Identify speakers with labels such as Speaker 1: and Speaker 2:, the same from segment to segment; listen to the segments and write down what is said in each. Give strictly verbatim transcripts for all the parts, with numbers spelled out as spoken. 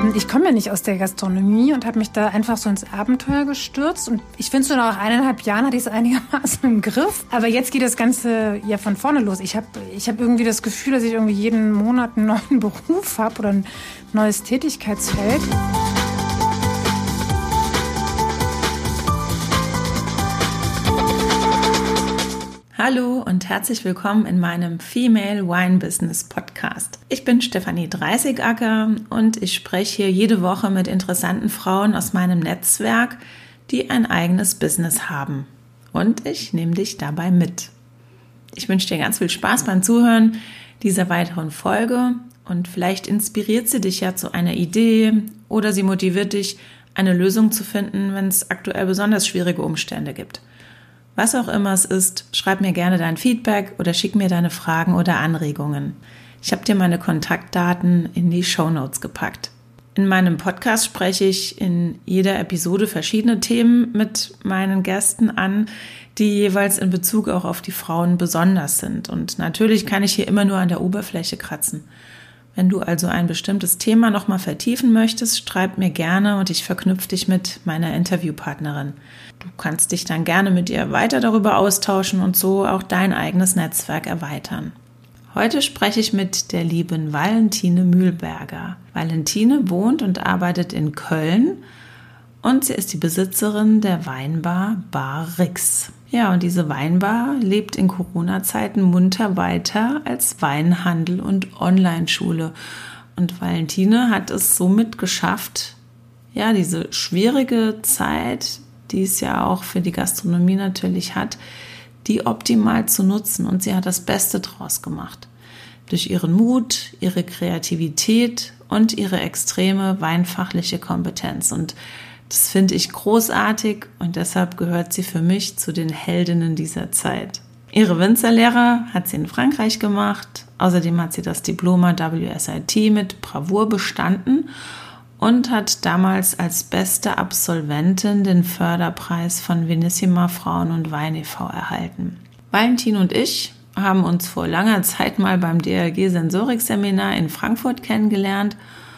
Speaker 1: Ich komme ja nicht aus der Gastronomie und habe mich da einfach so ins Abenteuer gestürzt. Und ich finde, so nach eineinhalb Jahren hatte ich es einigermaßen im Griff. Aber jetzt geht das Ganze ja von vorne los. Ich habe ich hab irgendwie das Gefühl, dass ich irgendwie jeden Monat einen neuen Beruf habe oder ein neues Tätigkeitsfeld.
Speaker 2: Hallo und herzlich willkommen in meinem Female Wine Business Podcast. Ich bin Stefanie Dreißigacker und ich spreche hier jede Woche mit interessanten Frauen aus meinem Netzwerk, die ein eigenes Business haben. Und ich nehme dich dabei mit. Ich wünsche dir ganz viel Spaß beim Zuhören dieser weiteren Folge und vielleicht inspiriert sie dich ja zu einer Idee oder sie motiviert dich, eine Lösung zu finden, wenn es aktuell besonders schwierige Umstände gibt. Was auch immer es ist, schreib mir gerne dein Feedback oder schick mir deine Fragen oder Anregungen. Ich habe dir meine Kontaktdaten in die Shownotes gepackt. In meinem Podcast spreche ich in jeder Episode verschiedene Themen mit meinen Gästen an, die jeweils in Bezug auch auf die Frauen besonders sind. Und natürlich kann ich hier immer nur an der Oberfläche kratzen. Wenn du also ein bestimmtes Thema nochmal vertiefen möchtest, schreib mir gerne und ich verknüpfe dich mit meiner Interviewpartnerin. Du kannst dich dann gerne mit ihr weiter darüber austauschen und so auch dein eigenes Netzwerk erweitern. Heute spreche ich mit der lieben Valentine Mühlberger. Valentine wohnt und arbeitet in Köln und sie ist die Besitzerin der Weinbar Bar Rix. Ja, und diese Weinbar lebt in Corona-Zeiten munter weiter als Weinhandel und Online-Schule. Und Valentine hat es somit geschafft, ja, diese schwierige Zeit, die es ja auch für die Gastronomie natürlich hat, die optimal zu nutzen. Und sie hat das Beste draus gemacht. Durch ihren Mut, ihre Kreativität und ihre extreme weinfachliche Kompetenz. Und das finde ich großartig und deshalb gehört sie für mich zu den Heldinnen dieser Zeit. Ihre Winzerlehre hat sie in Frankreich gemacht. Außerdem hat sie das Diploma W S I T mit Bravour bestanden und hat damals als beste Absolventin den Förderpreis von Vinissima Frauen und Wein e V erhalten. Valentin und ich haben uns vor langer Zeit mal beim D L G Sensorik-Seminar in Frankfurt kennengelernt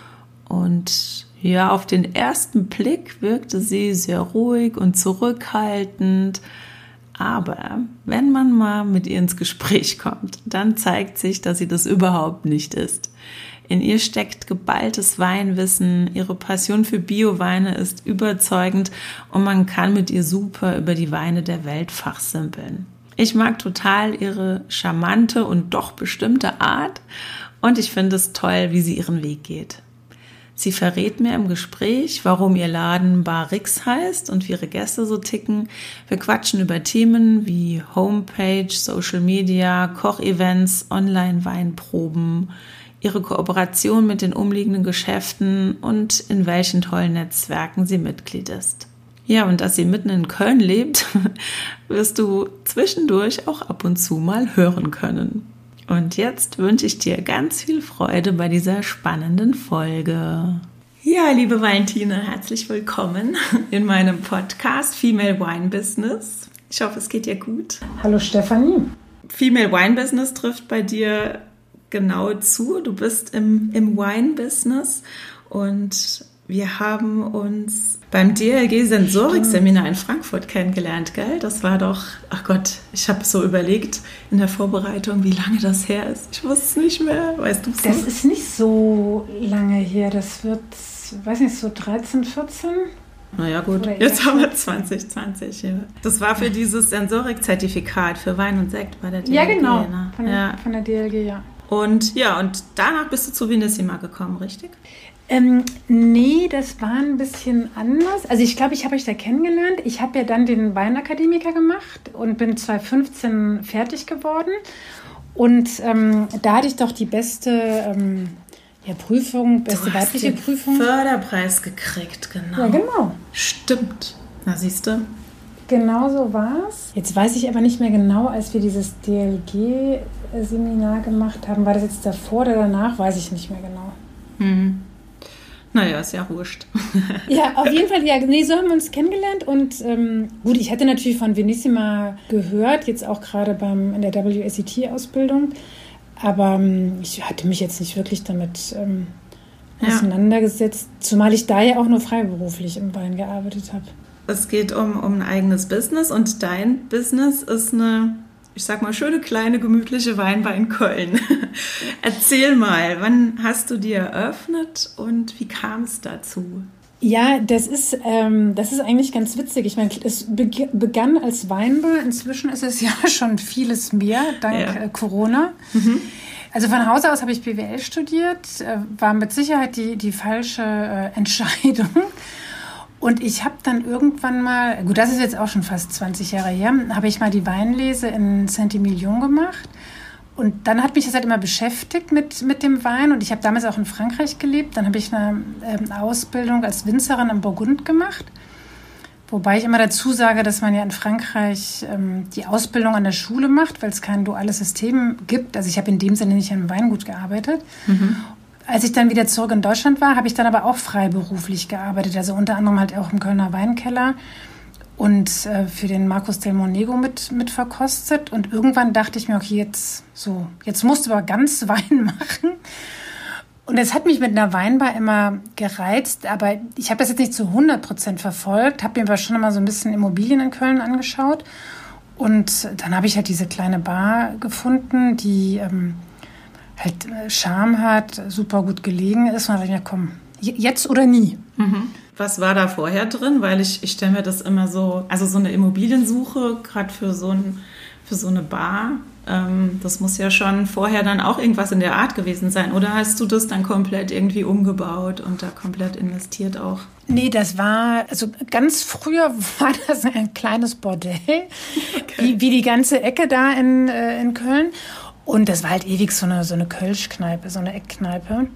Speaker 2: und ja, auf den ersten Blick wirkte sie sehr ruhig und zurückhaltend. Aber wenn man mal mit ihr ins Gespräch kommt, dann zeigt sich, dass sie das überhaupt nicht ist. In ihr steckt geballtes Weinwissen, ihre Passion für Bioweine ist überzeugend und man kann mit ihr super über die Weine der Welt fachsimpeln. Ich mag total ihre charmante und doch bestimmte Art und ich finde es toll, wie sie ihren Weg geht. Sie verrät mir im Gespräch, warum ihr Laden Bar Rix heißt und wie ihre Gäste so ticken. Wir quatschen über Themen wie Homepage, Social Media, Kochevents, Online-Weinproben, ihre Kooperation mit den umliegenden Geschäften und in welchen tollen Netzwerken sie Mitglied ist. Ja, und dass sie mitten in Köln lebt, wirst du zwischendurch auch ab und zu mal hören können. Und jetzt wünsche ich dir ganz viel Freude bei dieser spannenden Folge. Ja, liebe Valentine, herzlich willkommen in meinem Podcast Female Wine Business. Ich hoffe, es geht dir gut.
Speaker 1: Hallo Stefanie.
Speaker 2: Female Wine Business trifft bei dir genau zu. Du bist im, im Wine Business und wir haben uns beim D L G Sensorik-Seminar in Frankfurt kennengelernt, gell? Das war doch, ach Gott, ich habe so überlegt in der Vorbereitung, wie lange das her ist. Ich wusste es nicht mehr, weißt du es noch?
Speaker 1: Das ist nicht so lange her, das wird, weiß nicht, so dreizehn, vierzehn?
Speaker 2: Naja gut, jetzt haben wir zwanzig zwanzig. Ja. Das war für dieses Sensorik-Zertifikat für Wein und Sekt bei der D L G.
Speaker 1: Ja, genau,
Speaker 2: ne?
Speaker 1: von,
Speaker 2: ja.
Speaker 1: von der D L G, ja.
Speaker 2: Und ja, und danach bist du zu Vinissima gekommen, richtig?
Speaker 1: Ähm, nee, das war ein bisschen anders. Also ich glaube, ich habe euch da kennengelernt. Ich habe ja dann den Weinakademiker gemacht und bin zwanzig fünfzehn fertig geworden. Und ähm, da hatte ich doch die beste ähm, ja, Prüfung, beste
Speaker 2: du hast
Speaker 1: weibliche
Speaker 2: den
Speaker 1: Prüfung.
Speaker 2: Förderpreis gekriegt, genau.
Speaker 1: Ja, genau.
Speaker 2: Stimmt. Na, siehst du?
Speaker 1: Genau so war es. Jetzt weiß ich aber nicht mehr genau, als wir dieses D L G-Seminar gemacht haben. War das jetzt davor oder danach? Weiß ich nicht mehr genau.
Speaker 2: Hm. Naja, ist ja wurscht.
Speaker 1: Ja, auf jeden Fall, ja, nee, so haben wir uns kennengelernt und ähm, gut, ich hatte natürlich von Vinissima gehört, jetzt auch gerade beim in der W S I T-Ausbildung, aber ähm, ich hatte mich jetzt nicht wirklich damit ähm, ja. auseinandergesetzt, zumal ich da ja auch nur freiberuflich im Wein gearbeitet habe.
Speaker 2: Es geht um, um ein eigenes Business und dein Business ist eine, ich sag mal, schöne, kleine, gemütliche Weinbar in Köln. Erzähl mal, wann hast du die eröffnet und wie kam es dazu?
Speaker 1: Ja, das ist, ähm, das ist eigentlich ganz witzig. Ich meine, es be- begann als Weinbar. Inzwischen ist es ja schon vieles mehr, dank ja. äh, Corona. Mhm. Also von Hause aus habe ich B W L studiert, äh, war mit Sicherheit die, die falsche äh, Entscheidung. Und ich habe dann irgendwann mal, gut, das ist jetzt auch schon fast zwanzig Jahre her, habe ich mal die Weinlese in Saint-Emilion gemacht. Und dann hat mich das halt immer beschäftigt mit, mit dem Wein. Und ich habe damals auch in Frankreich gelebt. Dann habe ich eine ähm, Ausbildung als Winzerin im Burgund gemacht. Wobei ich immer dazu sage, dass man ja in Frankreich ähm, die Ausbildung an der Schule macht, weil es kein duales System gibt. Also ich habe in dem Sinne nicht im Weingut gearbeitet. Mhm. Als ich dann wieder zurück in Deutschland war, habe ich dann aber auch freiberuflich gearbeitet. Also unter anderem halt auch im Kölner Weinkeller. Und äh, für den Marcus del Monego mit, mit verkostet. Und irgendwann dachte ich mir, okay, jetzt, so, jetzt musst du aber ganz Wein machen. Und es hat mich mit einer Weinbar immer gereizt. Aber ich habe das jetzt nicht zu hundert Prozent verfolgt. Habe mir aber schon immer so ein bisschen Immobilien in Köln angeschaut. Und dann habe ich halt diese kleine Bar gefunden, die ähm, halt Charme hat, super gut gelegen ist. Und dann dachte ich mir, komm, jetzt oder nie.
Speaker 2: Mhm. Was war da vorher drin? Weil ich, ich stelle mir das immer so, also so eine Immobiliensuche, gerade für so ein, für so eine Bar, ähm, das muss ja schon vorher dann auch irgendwas in der Art gewesen sein. Oder hast du das dann komplett irgendwie umgebaut und da komplett investiert auch?
Speaker 1: Nee, das war, also ganz früher war das ein kleines Bordell, okay. wie, wie die ganze Ecke da in, äh, in Köln. Und das war halt ewig so eine, so eine Kölschkneipe, so eine Eckkneipe.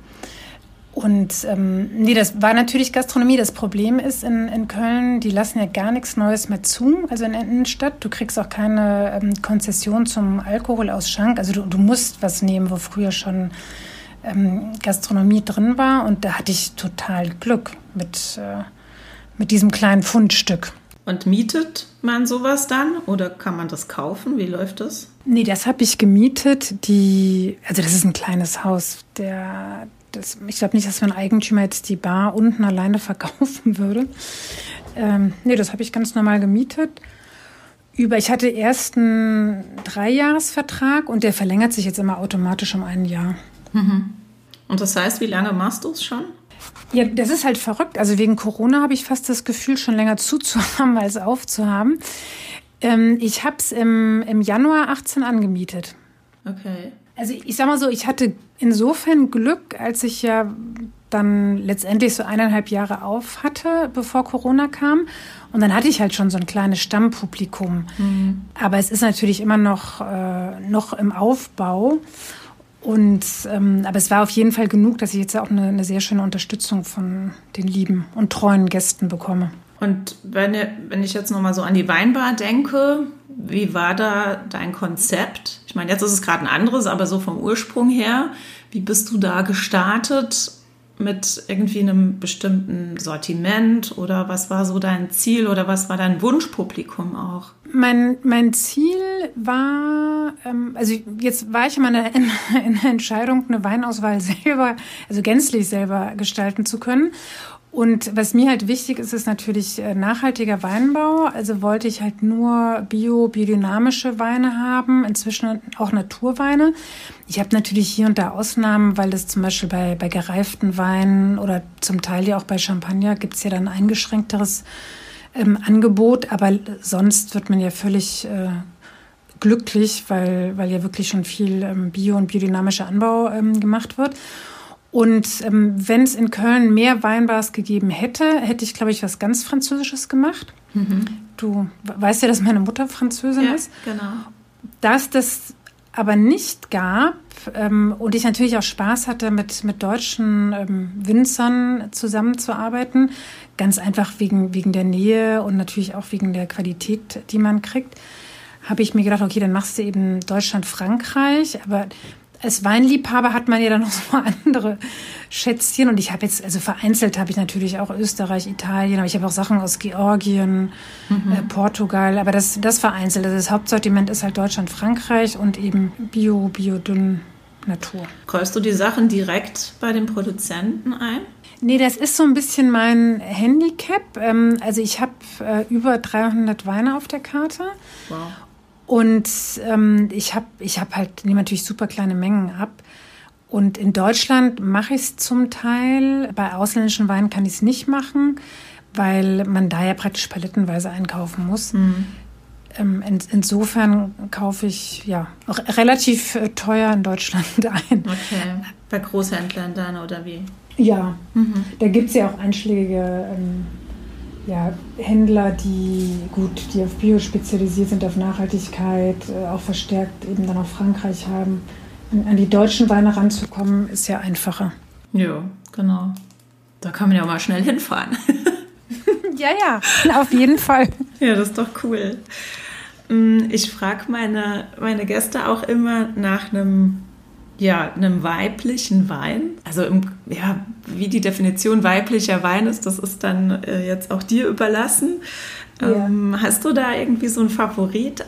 Speaker 1: Und ähm, nee, das war natürlich Gastronomie. Das Problem ist in, in Köln, die lassen ja gar nichts Neues mehr zu, also in der Innenstadt. Du kriegst auch keine ähm, Konzession zum Alkohol aus Schank. Also du, du musst was nehmen, wo früher schon ähm, Gastronomie drin war. Und da hatte ich total Glück mit, äh, mit diesem kleinen Fundstück.
Speaker 2: Und mietet man sowas dann oder kann man das kaufen? Wie läuft das?
Speaker 1: Nee, das habe ich gemietet. Die, also das ist ein kleines Haus, der... Das, ich glaube nicht, dass mein Eigentümer jetzt die Bar unten alleine verkaufen würde. Ähm, nee, das habe ich ganz normal gemietet. Über, ich hatte erst einen Dreijahresvertrag und der verlängert sich jetzt immer automatisch um ein Jahr.
Speaker 2: Mhm. Und das heißt, wie lange machst du es schon?
Speaker 1: Ja, das ist halt verrückt. Also wegen Corona habe ich fast das Gefühl, schon länger zuzuhaben als aufzuhaben. Ähm, ich habe es im, im Januar achtzehn angemietet.
Speaker 2: Okay.
Speaker 1: Also ich sag mal so, ich hatte insofern Glück, als ich ja dann letztendlich so eineinhalb Jahre auf hatte, bevor Corona kam. Und dann hatte ich halt schon so ein kleines Stammpublikum. Mhm. Aber es ist natürlich immer noch, äh, noch im Aufbau. Und, ähm, aber es war auf jeden Fall genug, dass ich jetzt auch eine, eine sehr schöne Unterstützung von den lieben und treuen Gästen bekomme.
Speaker 2: Und wenn, wenn ich jetzt nochmal so an die Weinbar denke, wie war da dein Konzept? Ich meine, jetzt ist es gerade ein anderes, aber so vom Ursprung her, wie bist du da gestartet mit irgendwie einem bestimmten Sortiment oder was war so dein Ziel oder was war dein Wunschpublikum auch?
Speaker 1: Mein, mein Ziel war, ähm, also jetzt war ich immer in, in, in der Entscheidung, eine Weinauswahl selber, also gänzlich selber gestalten zu können. Und was mir halt wichtig ist, ist natürlich nachhaltiger Weinbau. Also wollte ich halt nur bio, biodynamische Weine haben, inzwischen auch Naturweine. Ich habe natürlich hier und da Ausnahmen, weil es zum Beispiel bei, bei gereiften Weinen oder zum Teil ja auch bei Champagner gibt es ja dann ein eingeschränkteres ähm, Angebot. Aber sonst wird man ja völlig äh, glücklich, weil, weil ja wirklich schon viel ähm, bio- und biodynamischer Anbau ähm, gemacht wird. Und ähm, wenn es in Köln mehr Weinbars gegeben hätte, hätte ich, glaube ich, was ganz Französisches gemacht. Mhm. Du weißt ja, dass meine Mutter Französin
Speaker 2: ja,
Speaker 1: ist.
Speaker 2: Genau.
Speaker 1: Dass das aber nicht gab ähm, und ich natürlich auch Spaß hatte, mit, mit deutschen ähm, Winzern zusammenzuarbeiten, ganz einfach wegen, wegen der Nähe und natürlich auch wegen der Qualität, die man kriegt, habe ich mir gedacht, okay, dann machst du eben Deutschland, Frankreich, aber als Weinliebhaber hat man ja dann noch so andere Schätzchen. Und ich habe jetzt, also vereinzelt habe ich natürlich auch Österreich, Italien, aber ich habe auch Sachen aus Georgien, mhm. äh, Portugal. Aber das, das vereinzelt. Also das Hauptsortiment ist halt Deutschland, Frankreich und eben Bio, Biodünn, Natur.
Speaker 2: Kaufst du die Sachen direkt bei den Produzenten ein?
Speaker 1: Nee, das ist so ein bisschen mein Handicap. Also ich habe über dreihundert Weine auf der Karte.
Speaker 2: Wow.
Speaker 1: Und ähm, ich habe ich hab halt, nehme natürlich super kleine Mengen ab. Und in Deutschland mache ich es zum Teil. Bei ausländischen Weinen kann ich es nicht machen, weil man da ja praktisch palettenweise einkaufen muss. Mhm. Ähm, in, insofern kaufe ich ja auch relativ äh, teuer in Deutschland ein.
Speaker 2: Okay, bei Großhändlern dann oder wie?
Speaker 1: Ja, mhm. Da gibt es ja auch einschlägige ähm, ja, Händler, die gut, die auf Bio spezialisiert sind, auf Nachhaltigkeit, äh, auch verstärkt eben dann auch Frankreich haben. An, an die deutschen Weine ranzukommen, ist ja einfacher.
Speaker 2: Ja, genau. Da kann man ja auch mal schnell hinfahren.
Speaker 1: Ja, ja, auf jeden Fall.
Speaker 2: Ja, das ist doch cool. Ich frage meine, meine Gäste auch immer nach einem, ja, einem weiblichen Wein. Also im, ja, wie die Definition weiblicher Wein ist, das ist dann äh, jetzt auch dir überlassen. Ja. Ähm, hast du da irgendwie so einen Favorit,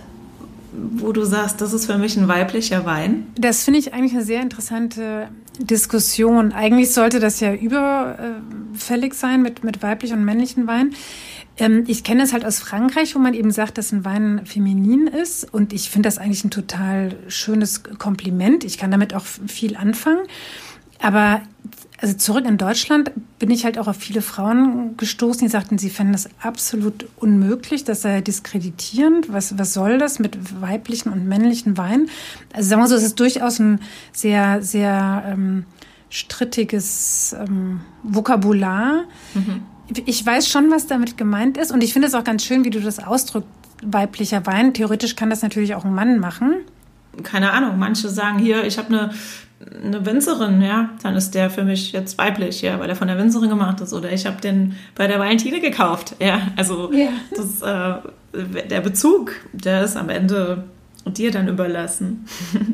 Speaker 2: wo du sagst, das ist für mich ein weiblicher Wein?
Speaker 1: Das finde ich eigentlich eine sehr interessante Diskussion. Eigentlich sollte das ja überfällig sein mit, mit weiblichen und männlichen Wein. Ähm, ich kenne es halt aus Frankreich, wo man eben sagt, dass ein Wein feminin ist. Und ich finde das eigentlich ein total schönes Kompliment. Ich kann damit auch viel anfangen. Aber also zurück in Deutschland bin ich halt auch auf viele Frauen gestoßen, die sagten, sie fänden das absolut unmöglich, das sei diskreditierend. Was, was soll das mit weiblichen und männlichen Wein? Also sagen wir so, es ist durchaus ein sehr, sehr ähm, strittiges ähm, Vokabular. Mhm. Ich weiß schon, was damit gemeint ist. Und ich finde es auch ganz schön, wie du das ausdrückst, weiblicher Wein. Theoretisch kann das natürlich auch ein Mann machen.
Speaker 2: Keine Ahnung, manche sagen hier, ich habe eine eine Winzerin, ja, dann ist der für mich jetzt weiblich, ja, weil er von der Winzerin gemacht ist. Oder ich habe den bei der Valentine gekauft, ja. Also ja. Das, äh, der Bezug, der ist am Ende dir dann überlassen.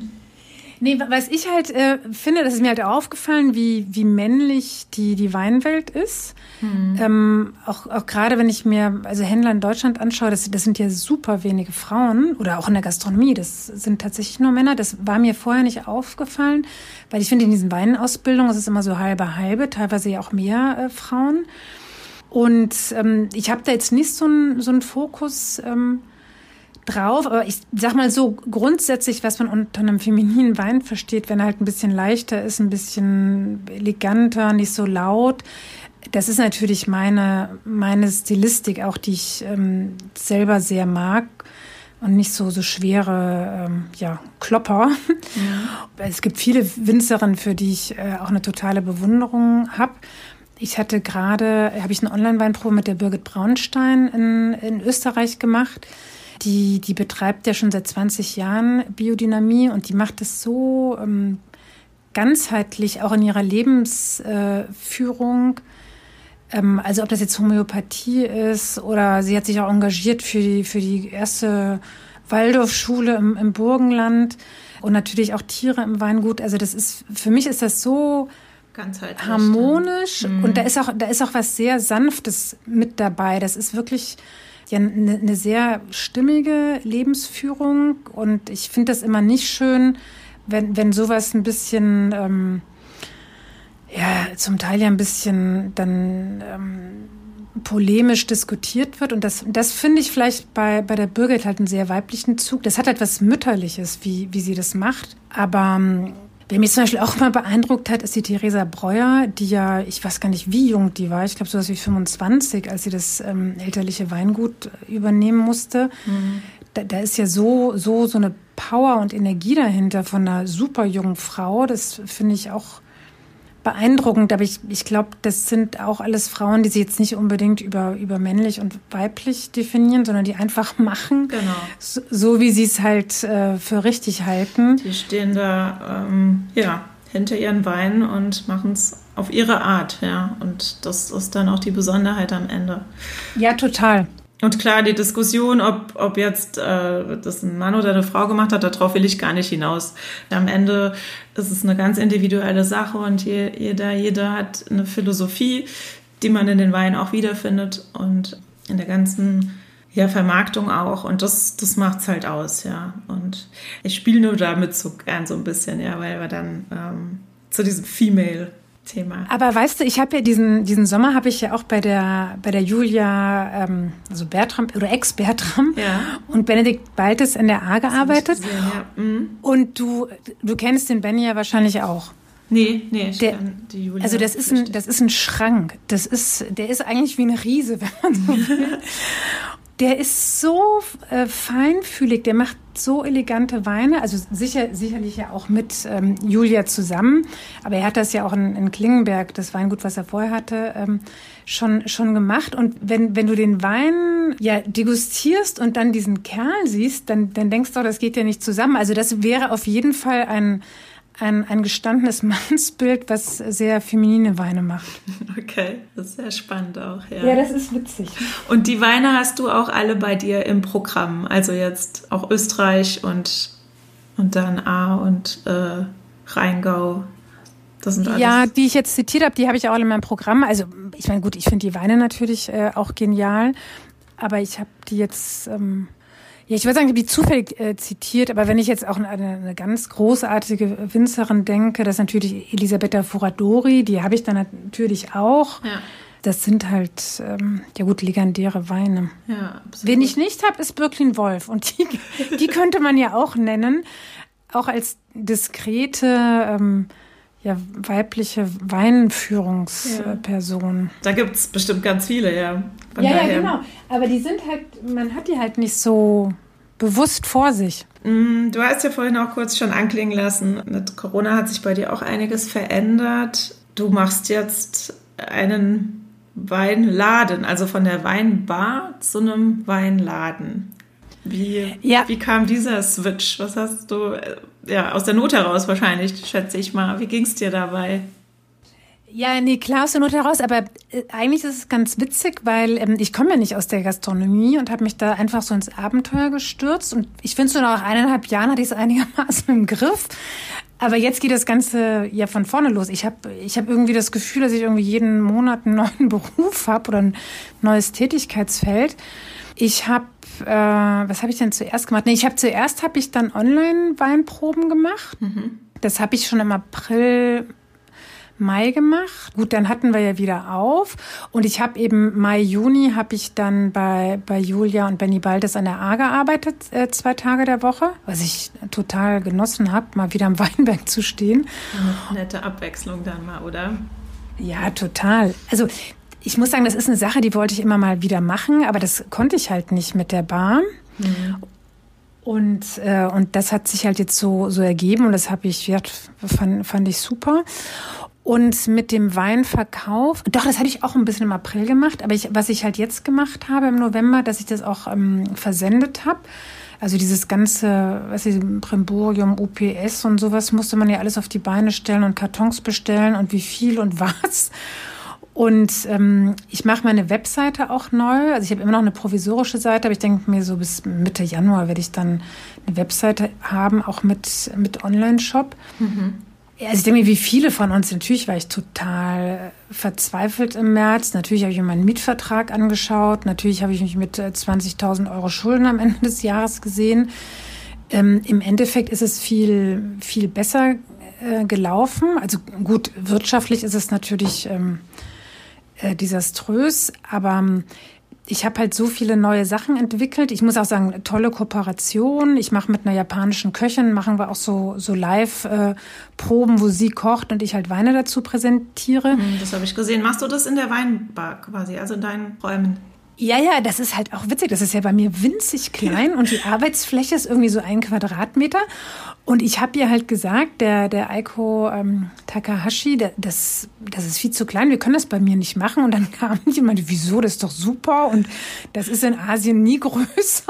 Speaker 1: Nee, was ich halt äh, finde, das ist mir halt aufgefallen, wie, wie männlich die, die Weinwelt ist. Mhm. Ähm, auch, auch gerade wenn ich mir also Händler in Deutschland anschaue, das, das sind ja super wenige Frauen oder auch in der Gastronomie, das sind tatsächlich nur Männer. Das war mir vorher nicht aufgefallen, weil ich finde, in diesen Weinausbildungen ist es immer so halbe halbe, teilweise ja auch mehr äh, Frauen. Und ähm, ich habe da jetzt nicht so einen so einen Fokus ähm, drauf, aber ich sag mal so grundsätzlich, was man unter einem femininen Wein versteht, wenn er halt ein bisschen leichter ist, ein bisschen eleganter, nicht so laut. Das ist natürlich meine meine Stilistik auch, die ich ähm, selber sehr mag und nicht so so schwere ähm, ja Klopper. Ja. Es gibt viele Winzerinnen, für die ich äh, auch eine totale Bewunderung habe. Ich hatte gerade, habe ich eine Online-Weinprobe mit der Birgit Braunstein in, in Österreich gemacht. Die, die betreibt ja schon seit zwanzig Jahren Biodynamie und die macht es so ähm, ganzheitlich, auch in ihrer Lebensführung. Äh, ähm, also ob das jetzt Homöopathie ist oder sie hat sich auch engagiert für die, für die erste Waldorfschule im, im Burgenland und natürlich auch Tiere im Weingut. Also das ist, für mich ist das so harmonisch mhm. und da ist auch, da ist auch was sehr Sanftes mit dabei. Das ist wirklich ja eine, eine sehr stimmige Lebensführung und ich finde das immer nicht schön, wenn, wenn sowas ein bisschen, ähm, ja, zum Teil ja ein bisschen dann ähm, polemisch diskutiert wird und das, das finde ich vielleicht bei, bei der Birgit halt einen sehr weiblichen Zug. Das hat halt was Mütterliches, wie, wie sie das macht, aber ähm, wer mich zum Beispiel auch immer beeindruckt hat, ist die Theresa Breuer, die ja, ich weiß gar nicht, wie jung die war, ich glaube sowas wie fünfundzwanzig, als sie das ähm, elterliche Weingut übernehmen musste. Mhm. Da, da ist ja so, so, so eine Power und Energie dahinter von einer super jungen Frau. Das finde ich auch beeindruckend, aber ich, ich glaube, das sind auch alles Frauen, die sich jetzt nicht unbedingt über, über männlich und weiblich definieren, sondern die einfach machen,
Speaker 2: genau.
Speaker 1: so, so wie sie es halt äh, für richtig halten.
Speaker 2: Die stehen da ähm, ja, hinter ihren Weinen und machen es auf ihre Art, ja. Und das ist dann auch die Besonderheit am Ende.
Speaker 1: Ja, total.
Speaker 2: Und klar, die Diskussion, ob, ob jetzt äh, das ein Mann oder eine Frau gemacht hat, darauf will ich gar nicht hinaus. Am Ende ist es eine ganz individuelle Sache und je, jeder, jeder hat eine Philosophie, die man in den Weinen auch wiederfindet. Und in der ganzen ja, Vermarktung auch. Und das, das macht's halt aus, ja. Und ich spiele nur damit so gern so ein bisschen, ja, weil wir dann ähm, zu diesem Female Thema.
Speaker 1: Aber weißt du, ich habe ja diesen diesen Sommer habe ich ja auch bei der bei der Julia, ähm, also Bertram oder Ex-Bertram
Speaker 2: ja.
Speaker 1: und Benedikt Baltes in der A gearbeitet.
Speaker 2: Gesehen, ja. mhm.
Speaker 1: Und du du kennst den Benny ja wahrscheinlich auch.
Speaker 2: Nee, nee, ich
Speaker 1: der,
Speaker 2: kenn die Julia.
Speaker 1: Also das ist ein das ist ein Schrank. Das ist der ist eigentlich wie ein Riese, wenn man so will. Der ist so äh, feinfühlig, der macht so elegante Weine, also sicher, sicherlich ja auch mit ähm, Julia zusammen, aber er hat das ja auch in, in Klingenberg, das Weingut, was er vorher hatte, ähm, schon schon gemacht. Und wenn wenn du den Wein ja degustierst und dann diesen Kerl siehst, dann dann denkst du, das geht ja nicht zusammen. Also das wäre auf jeden Fall ein Ein, ein gestandenes Mannsbild, was sehr feminine Weine macht.
Speaker 2: Okay, das ist sehr spannend auch. Ja,
Speaker 1: ja, das ist witzig.
Speaker 2: Und die Weine hast du auch alle bei dir im Programm? Also jetzt auch Österreich und, und dann A und äh, Rheingau. Das sind alles.
Speaker 1: Ja, die ich jetzt zitiert habe, die habe ich auch alle in meinem Programm. Also ich meine, gut, ich finde die Weine natürlich äh, auch genial, aber ich habe die jetzt... Ähm, Ja, ich würde sagen, ich habe die zufällig äh, zitiert, aber wenn ich jetzt auch an eine, eine ganz großartige Winzerin denke, das ist natürlich Elisabetta Furadori, die habe ich dann natürlich auch.
Speaker 2: Ja.
Speaker 1: Das sind halt, ähm, ja gut, legendäre Weine.
Speaker 2: Ja, absolut.
Speaker 1: Wen ich nicht habe, ist Birklin Wolf und die, die könnte man ja auch nennen, auch als diskrete, ähm, ja, weibliche Weinführungsperson.
Speaker 2: Ja. Da gibt es bestimmt ganz viele, ja. Von
Speaker 1: ja,
Speaker 2: daher.
Speaker 1: ja, genau. Aber die sind halt, man hat die halt nicht so bewusst vor sich.
Speaker 2: Du hast ja vorhin auch kurz schon anklingen lassen, mit Corona hat sich bei dir auch einiges verändert. Du machst jetzt einen Weinladen, also von der Weinbar zu einem Weinladen. Wie,
Speaker 1: ja.
Speaker 2: wie kam dieser Switch? Was hast du, ja, aus der Not heraus wahrscheinlich, schätze ich mal. Wie ging es dir dabei?
Speaker 1: Ja, nee, klar aus der Not heraus, aber äh, eigentlich ist es ganz witzig, weil ähm, ich komme ja nicht aus der Gastronomie und habe mich da einfach so ins Abenteuer gestürzt. Und ich finde, so nach eineinhalb Jahren hatte ich es einigermaßen im Griff. Aber jetzt geht das Ganze ja von vorne los. Ich habe ich hab irgendwie das Gefühl, dass ich irgendwie jeden Monat einen neuen Beruf habe oder ein neues Tätigkeitsfeld. Ich habe, äh, was habe ich denn zuerst gemacht? Nee, ich habe zuerst habe ich dann Online-Weinproben gemacht. Mhm. Das habe ich schon im April, Mai gemacht. Gut, dann hatten wir ja wieder auf. Und ich habe eben Mai, Juni habe ich dann bei, bei Julia und Benny Baltes an der A gearbeitet, äh, zwei Tage der Woche, was ich total genossen habe, mal wieder am Weinberg zu stehen.
Speaker 2: Eine nette Abwechslung dann mal, oder?
Speaker 1: Ja, total. Also ich muss sagen, das ist eine Sache, die wollte ich immer mal wieder machen, aber das konnte ich halt nicht mit der Bar. Mhm. Und, äh, und das hat sich halt jetzt so, so ergeben und das habe ich, ja, fand, fand ich super. Und mit dem Weinverkauf, doch, das hatte ich auch ein bisschen im April gemacht, aber ich, was ich halt jetzt gemacht habe im November, dass ich das auch ähm, versendet habe. Also dieses ganze, was ist, Brimborium, U P S und sowas musste man ja alles auf die Beine stellen und Kartons bestellen und wie viel und was. Und ähm, ich mache meine Webseite auch neu. Also ich habe immer noch eine provisorische Seite, aber ich denke mir so bis Mitte Januar werde ich dann eine Webseite haben, auch mit, mit Online-Shop. Mhm. Also ich denke mir, wie viele von uns, natürlich war ich total verzweifelt im März. Natürlich habe ich mir meinen Mietvertrag angeschaut. Natürlich habe ich mich mit zwanzigtausend Euro Schulden am Ende des Jahres gesehen. Ähm, im Endeffekt ist es viel, viel besser äh, gelaufen. Also gut, wirtschaftlich ist es natürlich ähm, äh, desaströs, aber ähm, ich habe halt so viele neue Sachen entwickelt. Ich muss auch sagen, tolle Kooperation. Ich mache mit einer japanischen Köchin, machen wir auch so, so Live-Proben, wo sie kocht und ich halt Weine dazu präsentiere.
Speaker 2: Das habe ich gesehen. Machst du das in der Weinbar quasi, also in deinen Räumen?
Speaker 1: Ja, ja, das ist halt auch witzig. Das ist ja bei mir winzig klein und die Arbeitsfläche ist irgendwie so ein Quadratmeter. Und ich habe ihr halt gesagt, der, der Aiko ähm, Takahashi, der, das, das ist viel zu klein, wir können das bei mir nicht machen. Und dann kam jemand, wieso, das ist doch super und das ist in Asien nie größer.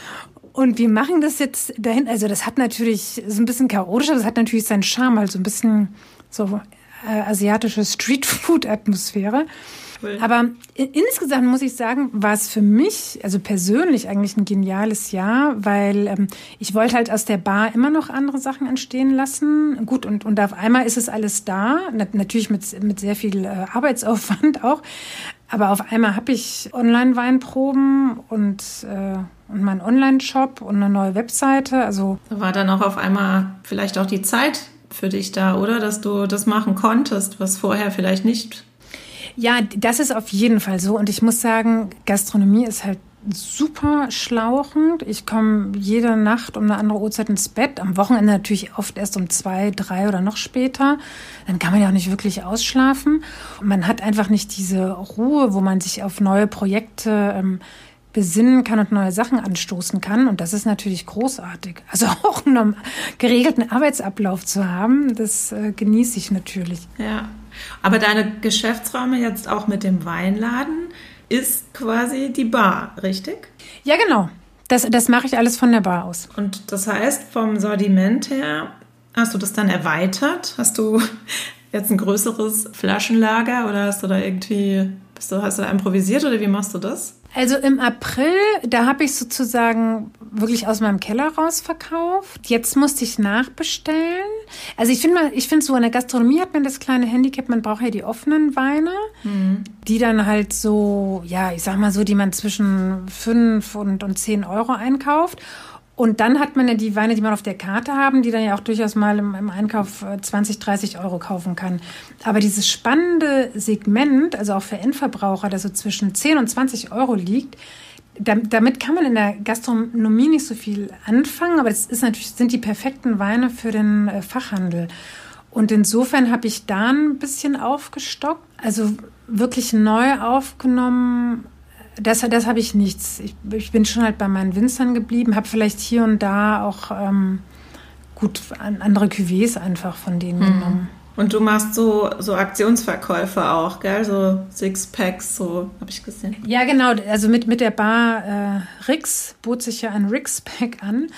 Speaker 1: Und wir machen das jetzt dahin, also das hat natürlich, ist ein bisschen chaotisch, aber das hat natürlich seinen Charme, halt so ein bisschen so äh, asiatische Streetfood-Atmosphäre. Cool. Aber insgesamt muss ich sagen, war es für mich, also persönlich eigentlich ein geniales Jahr, weil ähm, ich wollte halt aus der Bar immer noch andere Sachen entstehen lassen. Gut, und, und auf einmal ist es alles da, natürlich mit, mit sehr viel äh, Arbeitsaufwand auch. Aber auf einmal habe ich Online-Weinproben und, äh, und meinen Online-Shop und eine neue Webseite. Also
Speaker 2: da war dann auch auf einmal vielleicht auch die Zeit für dich da, oder? Dass du das machen konntest, was vorher vielleicht nicht.
Speaker 1: Ja, das ist auf jeden Fall so. Und ich muss sagen, Gastronomie ist halt super schlauchend. Ich komme jede Nacht um eine andere Uhrzeit ins Bett. Am Wochenende natürlich oft erst um zwei, drei oder noch später. Dann kann man ja auch nicht wirklich ausschlafen. Und man hat einfach nicht diese Ruhe, wo man sich auf neue Projekte ähm, besinnen kann und neue Sachen anstoßen kann. Und das ist natürlich großartig. Also auch einen geregelten Arbeitsablauf zu haben, das äh, genieße ich natürlich.
Speaker 2: Ja, aber deine Geschäftsräume jetzt auch mit dem Weinladen ist quasi die Bar, richtig?
Speaker 1: Ja, genau. Das, das mache ich alles von der Bar aus.
Speaker 2: Und das heißt, vom Sortiment her, hast du das dann erweitert? Hast du jetzt ein größeres Flaschenlager oder hast du da irgendwie, bist du, hast du da improvisiert oder wie machst du das?
Speaker 1: Also im April, da habe ich sozusagen wirklich aus meinem Keller raus verkauft. Jetzt musste ich nachbestellen. Also ich finde mal, ich finde so in der Gastronomie hat man das kleine Handicap, man braucht ja die offenen Weine, mhm. die dann halt so, ja, ich sag mal so, die man zwischen fünf und, und zehn Euro einkauft. Und dann hat man ja die Weine, die man auf der Karte haben, die dann ja auch durchaus mal im, im Einkauf zwanzig, dreißig Euro kaufen kann. Aber dieses spannende Segment, also auch für Endverbraucher, das so zwischen zehn und zwanzig Euro liegt, damit kann man in der Gastronomie nicht so viel anfangen, aber das ist natürlich, sind die perfekten Weine für den Fachhandel. Und insofern habe ich da ein bisschen aufgestockt, also wirklich neu aufgenommen. Das, das habe ich nichts. Ich, ich bin schon halt bei meinen Winzern geblieben, habe vielleicht hier und da auch ähm, gut andere Cuvées einfach von denen mhm. genommen.
Speaker 2: Und du machst so, so Aktionsverkäufe auch, gell? So Sixpacks, so habe ich gesehen.
Speaker 1: Ja, genau. Also mit, mit der Bar äh, Rix bot sich ja ein Rix-Pack an.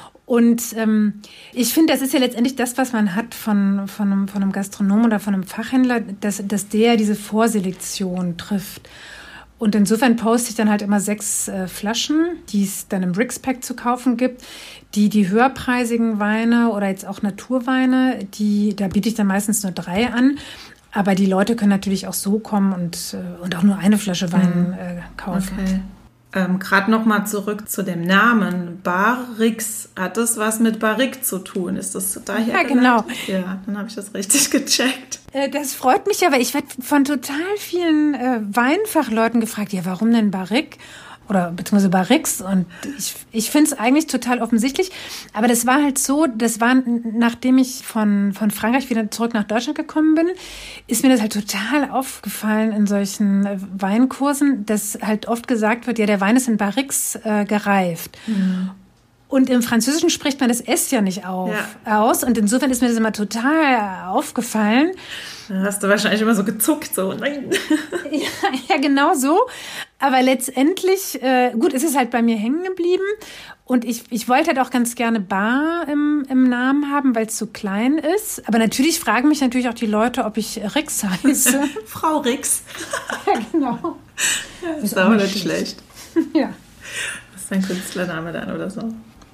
Speaker 1: Und ähm, ich finde, das ist ja letztendlich das, was man hat von, von, einem, von einem Gastronom oder von einem Fachhändler, dass, dass der diese Vorselektion trifft. Und insofern poste ich dann halt immer sechs äh, Flaschen, die es dann im Rix-Pack zu kaufen gibt. Die, die höherpreisigen Weine oder jetzt auch Naturweine, die, da biete ich dann meistens nur drei an. Aber die Leute können natürlich auch so kommen und, äh, und auch nur eine Flasche Wein äh, kaufen.
Speaker 2: Okay. Ähm, Gerade noch mal zurück zu dem Namen. Bar Rix. Hat das was mit Barrique zu tun? Ist das daher
Speaker 1: Ja, genau.
Speaker 2: Ja, dann habe ich das richtig gecheckt.
Speaker 1: Äh, das freut mich aber. Ich werde von total vielen äh, Weinfachleuten gefragt, ja, warum denn Barrique? Oder beziehungsweise Barriques. Und ich, ich finde es eigentlich total offensichtlich. Aber das war halt so, das war, nachdem ich von, von Frankreich wieder zurück nach Deutschland gekommen bin, ist mir das halt total aufgefallen in solchen Weinkursen, dass halt oft gesagt wird, ja, der Wein ist in Barriques äh, gereift. Mhm. Und im Französischen spricht man das S ja nicht auf, ja. aus. Und insofern ist mir das immer total aufgefallen.
Speaker 2: Da hast du wahrscheinlich immer so gezuckt, so nein.
Speaker 1: Ja, ja, genau so. Aber letztendlich, äh, gut, es ist halt bei mir hängen geblieben. Und ich, ich wollte halt auch ganz gerne Bar im, im Namen haben, weil es so klein ist. Aber natürlich fragen mich natürlich auch die Leute, ob ich Rix heiße.
Speaker 2: Frau Rix.
Speaker 1: Ja, genau.
Speaker 2: Ja, das ist auch nicht schlecht.
Speaker 1: Ja.
Speaker 2: Das ist ein Künstlername dann oder so.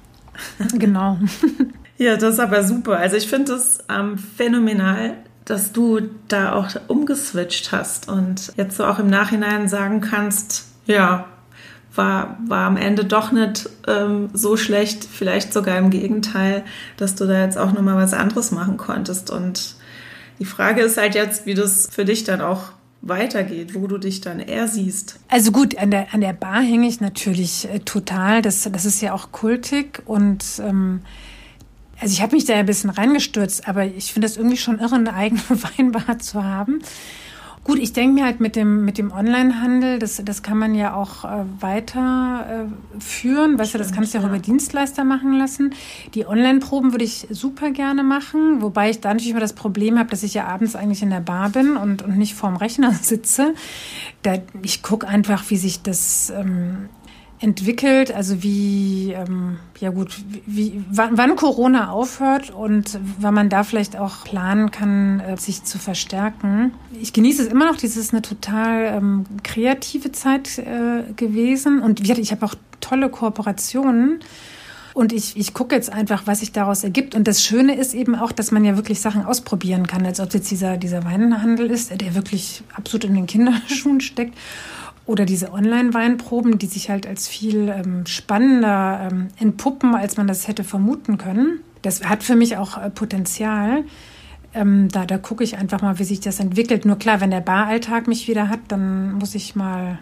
Speaker 1: Genau.
Speaker 2: Ja, das ist aber super. Also ich finde es ähm, phänomenal, dass du da auch umgeswitcht hast und jetzt so auch im Nachhinein sagen kannst, ja, war, war am Ende doch nicht ähm, so schlecht, vielleicht sogar im Gegenteil, dass du da jetzt auch nochmal was anderes machen konntest. Und die Frage ist halt jetzt, wie das für dich dann auch weitergeht, wo du dich dann eher siehst.
Speaker 1: Also gut, an der, an der Bar hänge ich natürlich äh, total. Das, das ist ja auch kultig und ähm, also ich habe mich da ein bisschen reingestürzt, aber ich finde das irgendwie schon irre, eine eigene Weinbar zu haben. Gut, ich denke mir halt mit dem, mit dem Onlinehandel, das, das kann man ja auch äh, weiter äh, führen. Weißt du, das kannst du ja auch über Dienstleister machen lassen. Die Online-Proben würde ich super gerne machen, wobei ich da natürlich immer das Problem habe, dass ich ja abends eigentlich in der Bar bin und, und nicht vorm Rechner sitze. Da, ich gucke einfach, wie sich das ähm, entwickelt, also wie, ähm, ja gut, wie, wann, wann Corona aufhört und wann man da vielleicht auch planen kann, äh, sich zu verstärken. Ich genieße es immer noch, das ist eine total ähm, kreative Zeit äh, gewesen und wie gesagt, ich habe auch tolle Kooperationen Und ich, ich gucke jetzt einfach, was sich daraus ergibt. Und das Schöne ist eben auch, dass man ja wirklich Sachen ausprobieren kann, als ob jetzt dieser, dieser Weinhandel ist, der wirklich absolut in den Kinderschuhen steckt. Oder diese Online-Weinproben, die sich halt als viel ähm, spannender ähm, entpuppen, als man das hätte vermuten können. Das hat für mich auch äh, Potenzial. Ähm, da da gucke ich einfach mal, wie sich das entwickelt. Nur klar, wenn der Baralltag mich wieder hat, dann muss ich mal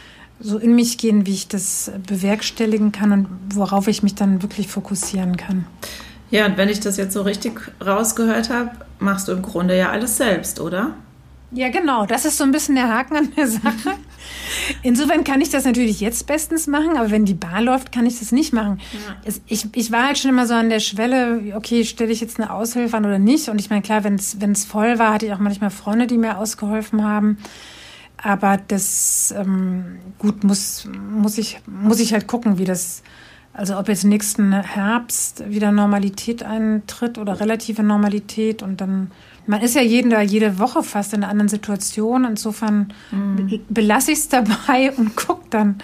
Speaker 1: so in mich gehen, wie ich das bewerkstelligen kann und worauf ich mich dann wirklich fokussieren kann.
Speaker 2: Ja, und wenn ich das jetzt so richtig rausgehört habe, machst du im Grunde ja alles selbst, oder?
Speaker 1: Ja, genau. Das ist so ein bisschen der Haken an der Sache. Insofern kann ich das natürlich jetzt bestens machen, aber wenn die Bar läuft, kann ich das nicht machen. Ja. Es, ich, ich war halt schon immer so an der Schwelle, okay, stelle ich jetzt eine Aushilfe an oder nicht? Und ich meine, klar, wenn es wenn es voll war, hatte ich auch manchmal Freunde, die mir ausgeholfen haben. Aber das, ähm, gut, muss, muss, ich, muss ich halt gucken, wie das, also ob jetzt nächsten Herbst wieder Normalität eintritt oder relative Normalität und dann, man ist ja jeden, jede Woche fast in einer anderen Situation, insofern mhm. belasse ich es dabei und gucke dann,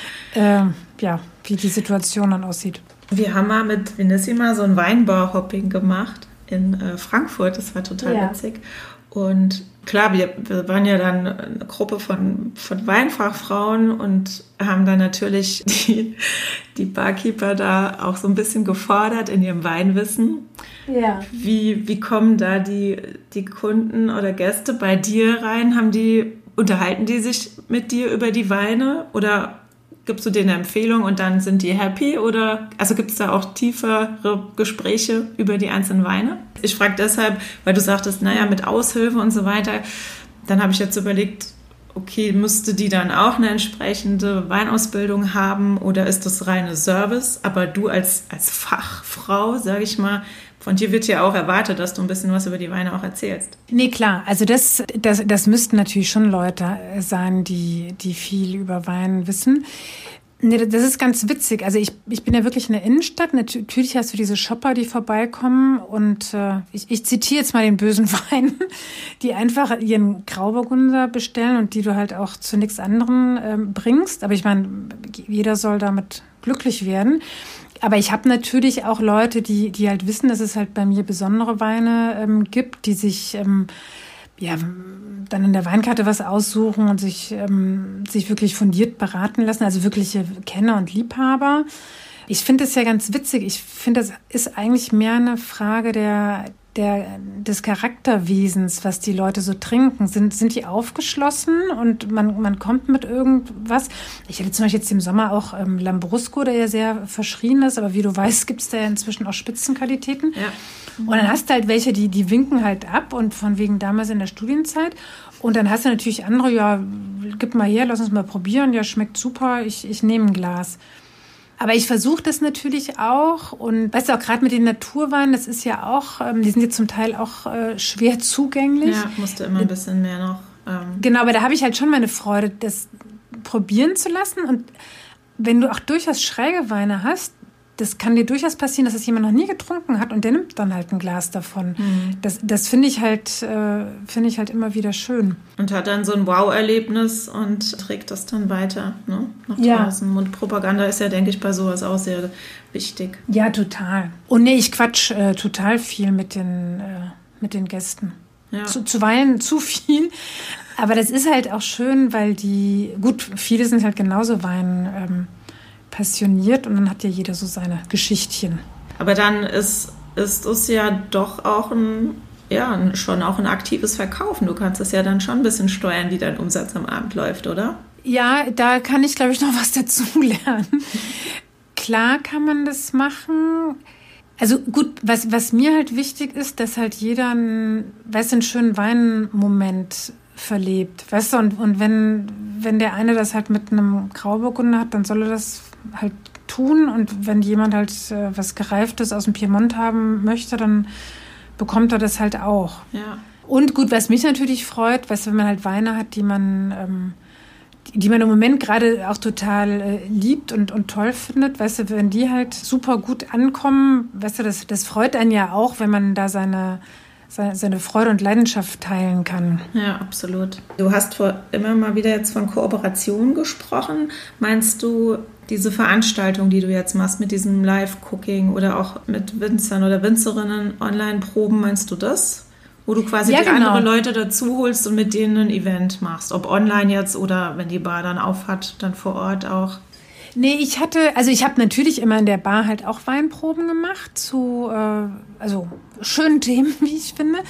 Speaker 1: äh, ja, wie die Situation dann aussieht.
Speaker 2: Wir haben mal mit Vinissima so ein Weinbar-Hopping gemacht in äh, Frankfurt, das war total ja. witzig. Und klar, wir, wir waren ja dann eine Gruppe von, von Weinfachfrauen und haben dann natürlich die, die Barkeeper da auch so ein bisschen gefordert in ihrem Weinwissen. Ja. Wie, wie kommen da die, die Kunden oder Gäste bei dir rein? Haben die, unterhalten die sich mit dir über die Weine oder gibst du denen eine Empfehlung und dann sind die happy? Oder also gibt es da auch tiefere Gespräche über die einzelnen Weine? Ich frage deshalb, weil du sagtest, naja, mit Aushilfe und so weiter. Dann habe ich jetzt überlegt, okay, müsste die dann auch eine entsprechende Weinausbildung haben oder ist das reine Service? Aber du als, als Fachfrau, sage ich mal, von dir wird ja auch erwartet, dass du ein bisschen was über die Weine auch erzählst.
Speaker 1: Nee, klar. Also das, das, das müssten natürlich schon Leute sein, die, die viel über Wein wissen. Nee, das ist ganz witzig. Also ich, ich bin ja wirklich in der Innenstadt. Natürlich hast du diese Shopper, die vorbeikommen. Und äh, ich, ich zitiere jetzt mal den bösen Wein, die einfach ihren Grauburgunder bestellen und die du halt auch zu nichts anderem äh, bringst. Aber ich meine, jeder soll damit glücklich werden. Aber ich habe natürlich auch Leute, die, die halt wissen, dass es halt bei mir besondere Weine ähm, gibt, die sich ähm, ja dann in der Weinkarte was aussuchen und sich, ähm, sich wirklich fundiert beraten lassen, also wirkliche Kenner und Liebhaber. Ich finde das ja ganz witzig. Ich finde, das ist eigentlich mehr eine Frage der, der, des Charakterwesens, was die Leute so trinken. Sind, sind die aufgeschlossen und man, man kommt mit irgendwas? Ich hatte zum Beispiel jetzt im Sommer auch ähm, Lambrusco, der ja sehr verschrien ist, aber wie du weißt, gibt es da ja inzwischen auch Spitzenqualitäten. Ja. Und dann hast du halt welche, die, die winken halt ab und von wegen damals in der Studienzeit. Und dann hast du natürlich andere, ja, gib mal her, lass uns mal probieren, ja, schmeckt super, ich, ich nehme ein Glas. Aber ich versuche das natürlich auch und weißt du, auch gerade mit den Naturweinen, das ist ja auch, ähm, die sind jetzt zum Teil auch äh, schwer zugänglich.
Speaker 2: Ja, musst du immer ein bisschen mehr noch. Ähm
Speaker 1: Genau, aber da habe ich halt schon meine Freude, das probieren zu lassen. Und wenn du auch durchaus schräge Weine hast, das kann dir durchaus passieren, dass es jemand noch nie getrunken hat und der nimmt dann halt ein Glas davon. Mhm. Das, das finde ich halt, äh, finde ich halt immer wieder schön.
Speaker 2: Und hat dann so ein Wow-Erlebnis und trägt das dann weiter, ne? Nach draußen. Ja. Und Propaganda ist ja, denke ich, bei sowas auch sehr wichtig.
Speaker 1: Ja, total. Und nee, ich quatsch äh, total viel mit den, äh, mit den Gästen. Ja. Zu, zuweilen zu viel. Aber das ist halt auch schön, weil die, gut, viele sind halt genauso Wein ähm, passioniert und dann hat ja jeder so seine Geschichtchen.
Speaker 2: Aber dann ist, ist es ja doch auch ein, ja, schon auch ein aktives Verkaufen. Du kannst es ja dann schon ein bisschen steuern, wie dein Umsatz am Abend läuft, oder?
Speaker 1: Ja, da kann ich, glaube ich, noch was dazu lernen. Klar kann man das machen. Also gut, was, was mir halt wichtig ist, dass halt jeder einen, weißt du, einen schönen Weinmoment verlebt. Weißt du, und, und wenn, wenn der eine das halt mit einem Grauburgunder hat, dann soll er das halt tun. Und wenn jemand halt äh, was Gereiftes aus dem Piemont haben möchte, dann bekommt er das halt auch. Ja. Und gut, was mich natürlich freut, weißt du, wenn man halt Weine hat, die man, ähm, die, die man im Moment gerade auch total äh, liebt und, und toll findet, weißt du, wenn die halt super gut ankommen, weißt du, das, das freut einen ja auch, wenn man da seine seine, seine Freude und Leidenschaft teilen kann.
Speaker 2: Ja, absolut. Du hast vor immer mal wieder jetzt von Kooperation gesprochen. Meinst du diese Veranstaltung, die du jetzt machst mit diesem Live-Cooking oder auch mit Winzern oder Winzerinnen, Online-Proben, meinst du das? Wo du quasi
Speaker 1: ja,
Speaker 2: die
Speaker 1: genau.
Speaker 2: andere Leute dazu holst und mit denen ein Event machst. Ob online jetzt oder wenn die Bar dann auf hat, dann vor Ort auch.
Speaker 1: Nee, ich hatte, also ich habe natürlich immer in der Bar halt auch Weinproben gemacht zu, äh, also schönen Themen, wie ich finde.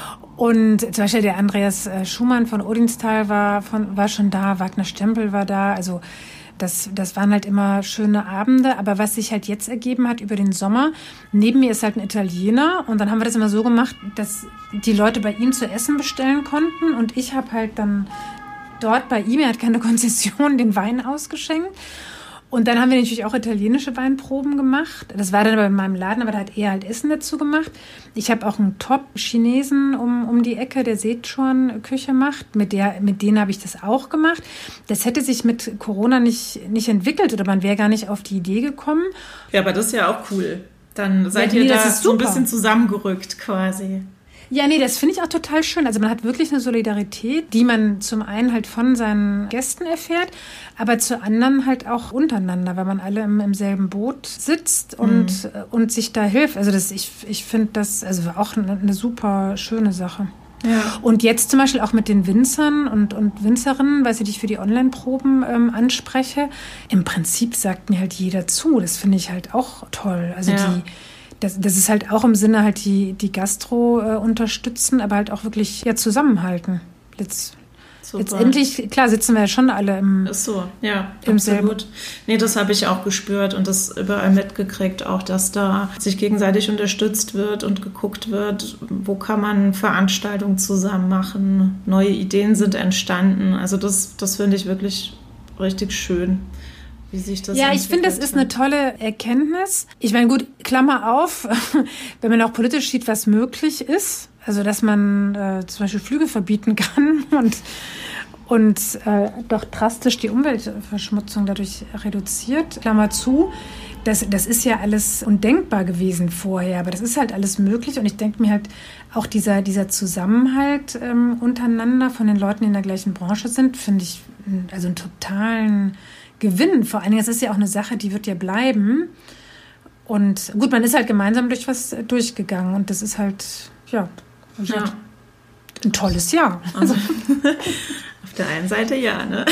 Speaker 1: Und zum Beispiel der Andreas Schumann von Odinsthal war, von, war schon da, Wagner Stempel war da, also das, das waren halt immer schöne Abende. Aber was sich halt jetzt ergeben hat über den Sommer, neben mir ist halt ein Italiener und dann haben wir das immer so gemacht, dass die Leute bei ihm zu essen bestellen konnten und ich habe halt dann dort bei ihm, er hat keine Konzession, den Wein ausgeschenkt. Und dann haben wir natürlich auch italienische Weinproben gemacht. Das war dann bei meinem Laden, aber da hat er halt Essen dazu gemacht. Ich habe auch einen Top-Chinesen um, um die Ecke, der Sichuan-Küche macht. Mit, der, mit denen habe ich das auch gemacht. Das hätte sich mit Corona nicht, nicht entwickelt oder man wäre gar nicht auf die Idee gekommen.
Speaker 2: Ja, aber das ist ja auch cool. Dann seid
Speaker 1: ja,
Speaker 2: ihr
Speaker 1: nee,
Speaker 2: da so ein bisschen zusammengerückt quasi.
Speaker 1: Ja, nee, das finde ich auch total schön. Also man hat wirklich eine Solidarität, die man zum einen halt von seinen Gästen erfährt, aber zu anderen halt auch untereinander, weil man alle im, im selben Boot sitzt und, mhm. und sich da hilft. Also das, ich, ich finde das also auch eine, eine super schöne Sache. Ja. Und jetzt zum Beispiel auch mit den Winzern und, und Winzerinnen, weil ich dich für die Online-Proben ähm, anspreche. Im Prinzip sagt mir halt jeder zu. Das finde ich halt auch toll. Also ja. die Das, das ist halt auch im Sinne halt die, die Gastro äh, unterstützen, aber halt auch wirklich ja, zusammenhalten. Letzt, letztendlich, klar, sitzen wir ja schon alle im
Speaker 2: Ist so, ja,
Speaker 1: im
Speaker 2: absolut.
Speaker 1: Selben.
Speaker 2: Nee, das habe ich auch gespürt und das überall mitgekriegt, auch dass da sich gegenseitig unterstützt wird und geguckt wird, wo kann man Veranstaltungen zusammen machen, neue Ideen sind entstanden. Also das, das finde ich wirklich richtig schön. Wie sich das
Speaker 1: ja, ich finde, das ist eine tolle Erkenntnis. Ich meine, gut, Klammer auf, wenn man auch politisch sieht, was möglich ist, also dass man äh, zum Beispiel Flüge verbieten kann und, und äh, doch drastisch die Umweltverschmutzung dadurch reduziert, Klammer zu, das, das ist ja alles undenkbar gewesen vorher, aber das ist halt alles möglich und ich denke mir halt, auch dieser, dieser Zusammenhalt ähm, untereinander von den Leuten, die in der gleichen Branche sind, finde ich also einen totalen Gewinn. Vor allen Dingen, es ist ja auch eine Sache, die wird ja bleiben. Und gut, man ist halt gemeinsam durch was durchgegangen und das ist halt, ja, ja. Halt ein tolles Jahr. Also.
Speaker 2: Auf der einen Seite ja, ne?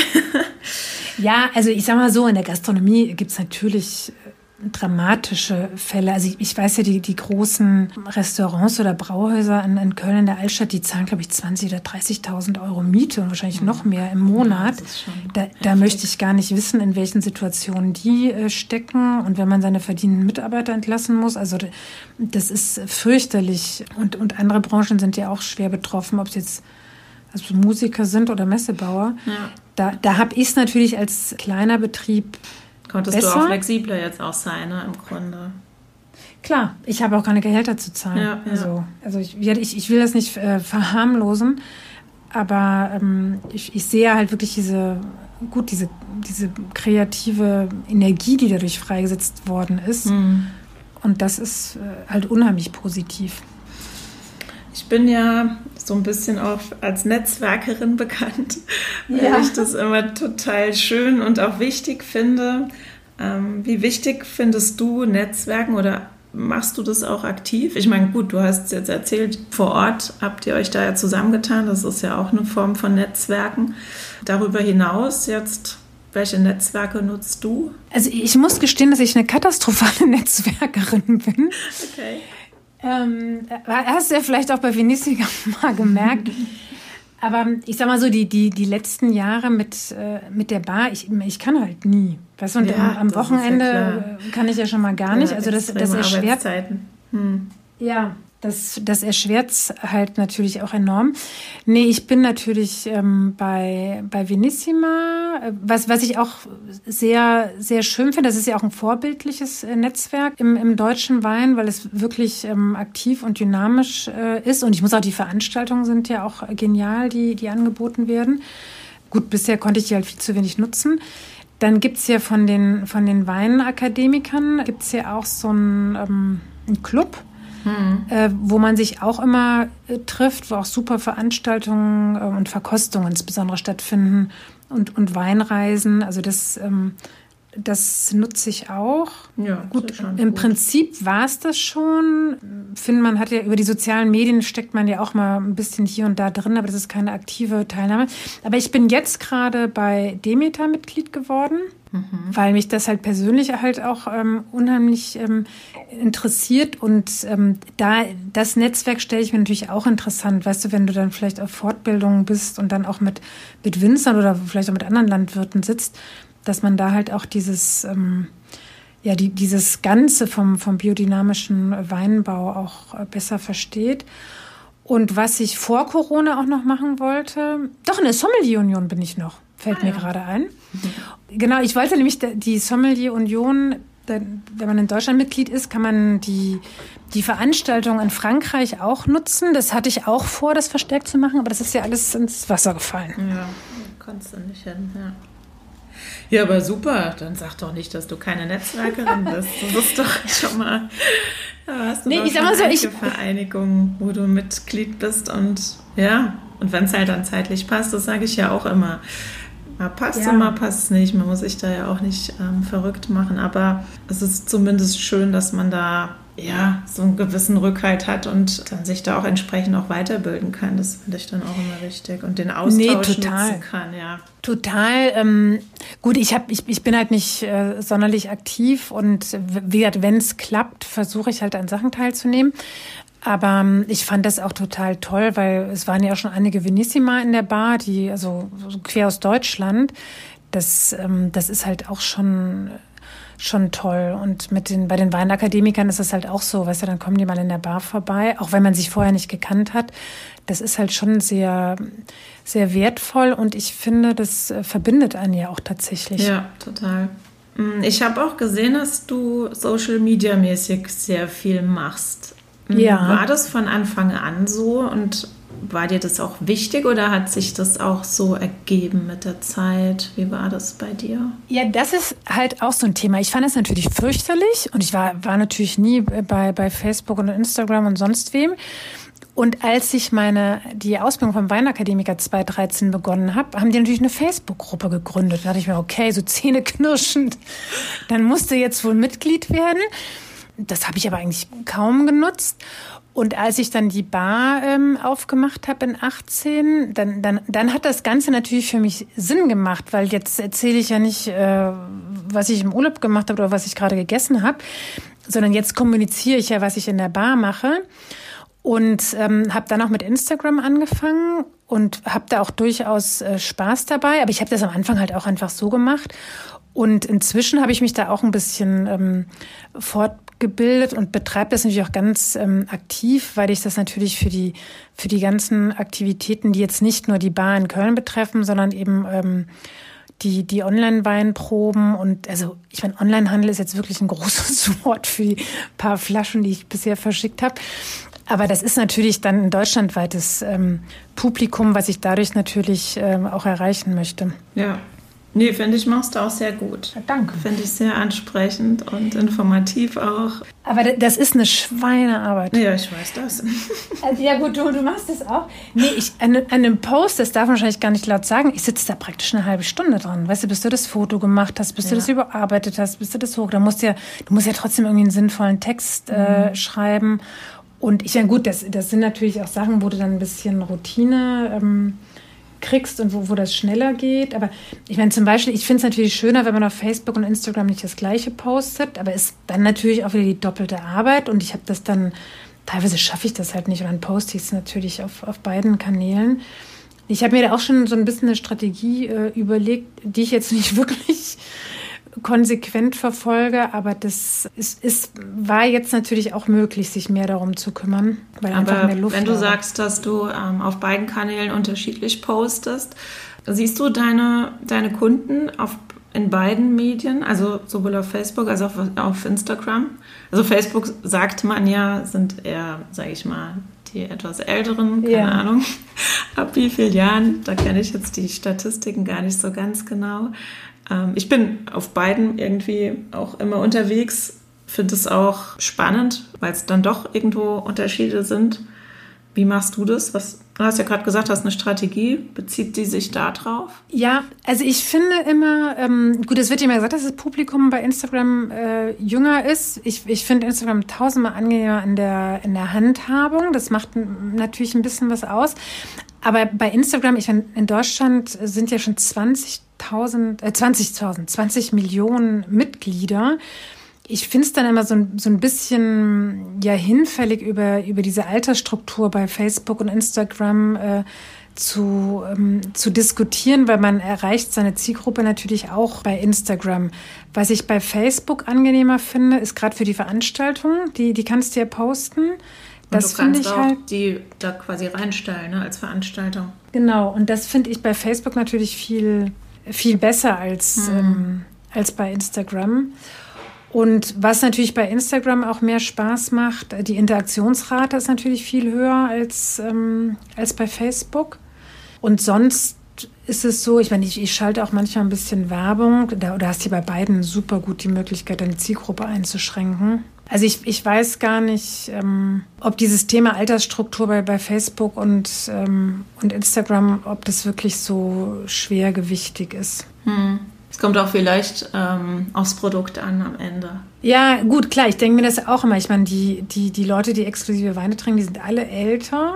Speaker 1: Ja, also ich sag mal so, in der Gastronomie gibt es natürlich dramatische Fälle. Also ich, ich weiß ja, die, die großen Restaurants oder Brauhäuser in, in Köln in der Altstadt, die zahlen, glaube ich, zwanzigtausend oder dreißigtausend Euro Miete und wahrscheinlich mhm. noch mehr im Monat. Ja, da, da möchte ich gar nicht wissen, in welchen Situationen die äh, stecken und wenn man seine verdienenden Mitarbeiter entlassen muss. Also das ist fürchterlich. Und, und andere Branchen sind ja auch schwer betroffen, ob es jetzt also Musiker sind oder Messebauer. Ja. Da, da habe ich es natürlich als kleiner Betrieb
Speaker 2: Konntest
Speaker 1: besser.
Speaker 2: Du auch flexibler jetzt auch sein, ne, im Grunde.
Speaker 1: Klar, ich habe auch keine Gehälter zu zahlen. Ja, ja. Also, also ich, ich, ich will das nicht äh, verharmlosen, aber ähm, ich, ich sehe halt wirklich diese, gut, diese, diese kreative Energie, die dadurch freigesetzt worden ist. Mhm. Und das ist äh, halt unheimlich positiv.
Speaker 2: Ich bin ja so ein bisschen auch als Netzwerkerin bekannt, weil ja. ich das immer total schön und auch wichtig finde. Ähm, wie wichtig findest du Netzwerken oder machst du das auch aktiv? Ich meine, gut, du hast jetzt erzählt, vor Ort habt ihr euch da ja zusammengetan. Das ist ja auch eine Form von Netzwerken. Darüber hinaus jetzt, welche Netzwerke nutzt du?
Speaker 1: Also ich muss gestehen, dass ich eine katastrophale Netzwerkerin bin.
Speaker 2: Okay.
Speaker 1: Ähm, hast du ja vielleicht auch bei Vinicius mal gemerkt. Aber ich sag mal so, die, die, die letzten Jahre mit, äh, mit der Bar, ich, ich kann halt nie. Weißt du, und ja, am, am Wochenende ja kann ich ja schon mal gar nicht. Ja, also das, das erschwert. Hm. Ja, das, das erschwert es halt natürlich auch enorm. Nee, ich bin natürlich ähm, bei, bei Vinissima, was, was ich auch sehr, sehr schön finde. Das ist ja auch ein vorbildliches äh, Netzwerk im, im deutschen Wein, weil es wirklich ähm, aktiv und dynamisch äh, ist. Und ich muss auch, die Veranstaltungen sind ja auch genial, die, die angeboten werden. Gut, bisher konnte ich die halt viel zu wenig nutzen. Dann gibt's ja von den, von den Weinakademikern, gibt's ja auch so einen, ähm, einen Club. mhm. äh, wo man sich auch immer äh, trifft, wo auch super Veranstaltungen äh, und Verkostungen insbesondere stattfinden und, und Weinreisen. Also das, ähm, das nutze ich auch.
Speaker 2: Ja,
Speaker 1: gut, im gut. Prinzip war es das schon. Ich finde, man hat ja über die sozialen Medien steckt man ja auch mal ein bisschen hier und da drin, aber das ist keine aktive Teilnahme. Aber ich bin jetzt gerade bei Demeter Mitglied geworden, mhm. weil mich das halt persönlich halt auch ähm, unheimlich ähm, interessiert. Und ähm, da das Netzwerk stelle ich mir natürlich auch interessant. Weißt du, wenn du dann vielleicht auf Fortbildungen bist und dann auch mit, mit Winzern oder vielleicht auch mit anderen Landwirten sitzt, dass man da halt auch dieses, ähm, ja, die, dieses Ganze vom, vom biodynamischen Weinbau auch äh, besser versteht. Und was ich vor Corona auch noch machen wollte, doch in der Sommelier-Union bin ich noch, fällt ah, mir ja. gerade ein. Mhm. Genau, ich wollte nämlich die Sommelier-Union, wenn man in Deutschland Mitglied ist, kann man die, die Veranstaltung in Frankreich auch nutzen. Das hatte ich auch vor, das verstärkt zu machen, aber das ist ja alles ins Wasser gefallen.
Speaker 2: Ja, kannst du nicht hin, ja. Ja, aber super. Dann sag doch nicht, dass du keine Netzwerkerin bist. Du bist doch schon mal, ja, hast du nee, doch ich schon sag mal so, ich Vereinigung, wo du Mitglied bist und ja, und wenn es halt dann zeitlich passt, das sage ich ja auch immer. Mal passt ja. und mal passt es nicht. Man muss sich da ja auch nicht ähm, verrückt machen, aber es ist zumindest schön, dass man da ja, so einen gewissen Rückhalt hat und dann sich da auch entsprechend auch weiterbilden kann. Das finde ich dann auch immer wichtig. Und den Austausch nee, total. nutzen kann, ja.
Speaker 1: Total. Ähm, gut, ich, hab, ich, ich bin halt nicht äh, sonderlich aktiv und wie gesagt, wenn es klappt, versuche ich halt an Sachen teilzunehmen. Aber ähm, ich fand das auch total toll, weil es waren ja auch schon einige Venissima in der Bar, die also so quer aus Deutschland. Das, ähm, das ist halt auch schon... schon toll. Und mit den, bei den Weinakademikern ist es halt auch so, weißt du, dann kommen die mal in der Bar vorbei, auch wenn man sich vorher nicht gekannt hat. Das ist halt schon sehr, sehr wertvoll und ich finde, das verbindet einen ja auch tatsächlich.
Speaker 2: Ja, total. Ich habe auch gesehen, dass du Social-Media-mäßig sehr viel machst.
Speaker 1: Ja.
Speaker 2: War das von Anfang an so und war dir das auch wichtig oder hat sich das auch so ergeben mit der Zeit? Wie war das bei dir?
Speaker 1: Ja, das ist halt auch so ein Thema. Ich fand es natürlich fürchterlich und ich war, war natürlich nie bei, bei Facebook und Instagram und sonst wem. Und als ich meine die Ausbildung vom Weinakademiker zweitausenddreizehn begonnen habe, haben die natürlich eine Facebook-Gruppe gegründet. Da dachte ich mir, okay, so zähneknirschend, dann musste jetzt wohl Mitglied werden. Das habe ich aber eigentlich kaum genutzt. Und als ich dann die Bar ähm, aufgemacht habe in achtzehn, dann, dann, dann hat das Ganze natürlich für mich Sinn gemacht, weil jetzt erzähle ich ja nicht, äh, was ich im Urlaub gemacht habe oder was ich gerade gegessen habe, sondern jetzt kommuniziere ich ja, was ich in der Bar mache. Und ähm, habe dann auch mit Instagram angefangen und habe da auch durchaus äh, Spaß dabei. Aber ich habe das am Anfang halt auch einfach so gemacht. Und inzwischen habe ich mich da auch ein bisschen ähm, fortgebildet und betreibe das natürlich auch ganz ähm, aktiv, weil ich das natürlich für die für die ganzen Aktivitäten, die jetzt nicht nur die Bar in Köln betreffen, sondern eben ähm, die die Online-Weinproben und also ich meine, Onlinehandel ist jetzt wirklich ein großes Wort für die paar Flaschen, die ich bisher verschickt habe. Aber das ist natürlich dann ein deutschlandweites ähm, Publikum, was ich dadurch natürlich ähm, auch erreichen möchte.
Speaker 2: Ja. Nee, finde ich, machst du auch sehr gut.
Speaker 1: Ja, danke.
Speaker 2: Finde ich sehr ansprechend und informativ auch.
Speaker 1: Aber das ist eine Schweinearbeit.
Speaker 2: Ja, ich weiß das.
Speaker 1: Also, ja gut, du, du machst das auch. Nee, ich, an, an einem Post, das darf man wahrscheinlich gar nicht laut sagen, ich sitze da praktisch eine halbe Stunde dran. Weißt du, bis du das Foto gemacht hast, bis ja. du das überarbeitet hast, bis du das hoch... Da musst ja, du musst ja trotzdem irgendwie einen sinnvollen Text äh, mhm. schreiben. Und ich, ja gut, das, das sind natürlich auch Sachen, wo du dann ein bisschen Routine... Ähm, kriegst und wo, wo das schneller geht. Aber ich meine zum Beispiel, ich finde es natürlich schöner, wenn man auf Facebook und Instagram nicht das Gleiche postet, aber ist dann natürlich auch wieder die doppelte Arbeit und ich habe das dann, teilweise schaffe ich das halt nicht und dann poste ich es natürlich auf, auf beiden Kanälen. Ich habe mir da auch schon so ein bisschen eine Strategie äh, überlegt, die ich jetzt nicht wirklich konsequent verfolge, aber das ist, ist, war jetzt natürlich auch möglich, sich mehr darum zu kümmern, weil
Speaker 2: aber
Speaker 1: einfach mehr Luft
Speaker 2: wenn du
Speaker 1: war.
Speaker 2: sagst, dass du ähm, auf beiden Kanälen unterschiedlich postest, siehst du deine, deine Kunden auf, in beiden Medien, also sowohl auf Facebook als auch auf Instagram? Also Facebook, sagt man ja, sind eher, sage ich mal, die etwas älteren, keine ja. Ahnung, ab wie vielen Jahren, da kenne ich jetzt die Statistiken gar nicht so ganz genau. Ich bin auf beiden irgendwie auch immer unterwegs, finde es auch spannend, weil es dann doch irgendwo Unterschiede sind. Wie machst du das? Was, du hast ja gerade gesagt, du hast eine Strategie. Bezieht die sich da drauf?
Speaker 1: Ja, also ich finde immer, ähm, gut, es wird immer gesagt, dass das Publikum bei Instagram äh, jünger ist. Ich, ich finde Instagram tausendmal angenehmer in der, in der Handhabung. Das macht n- natürlich ein bisschen was aus. Aber bei Instagram, ich meine, in Deutschland sind ja schon zwanzigtausend, äh, zwanzigtausend, zwanzig Millionen Mitglieder. Ich finde es dann immer so ein, so ein bisschen ja hinfällig, über, über diese Altersstruktur bei Facebook und Instagram äh, zu, ähm, zu diskutieren, weil man erreicht seine Zielgruppe natürlich auch bei Instagram. Was ich bei Facebook angenehmer finde, ist gerade für die Veranstaltung, die, die kannst du ja posten. Das
Speaker 2: und du kannst
Speaker 1: ich
Speaker 2: auch
Speaker 1: halt,
Speaker 2: die da quasi reinstellen, ne, als Veranstaltung.
Speaker 1: Genau, und das finde ich bei Facebook natürlich viel, viel besser als, mhm. ähm, als bei Instagram. Und was natürlich bei Instagram auch mehr Spaß macht, die Interaktionsrate ist natürlich viel höher als, ähm, als bei Facebook. Und sonst ist es so, ich meine, ich, ich schalte auch manchmal ein bisschen Werbung. Da, da hast du bei beiden super gut die Möglichkeit, deine Zielgruppe einzuschränken. Also ich, ich weiß gar nicht, ähm, ob dieses Thema Altersstruktur bei, bei Facebook und, ähm, und Instagram, ob das wirklich so schwergewichtig ist.
Speaker 2: Hm. Es kommt auch vielleicht ähm, aufs Produkt an am Ende.
Speaker 1: Ja, gut, klar, ich denke mir das auch immer. Ich meine, die, die, die Leute, die exklusive Weine trinken, die sind alle älter.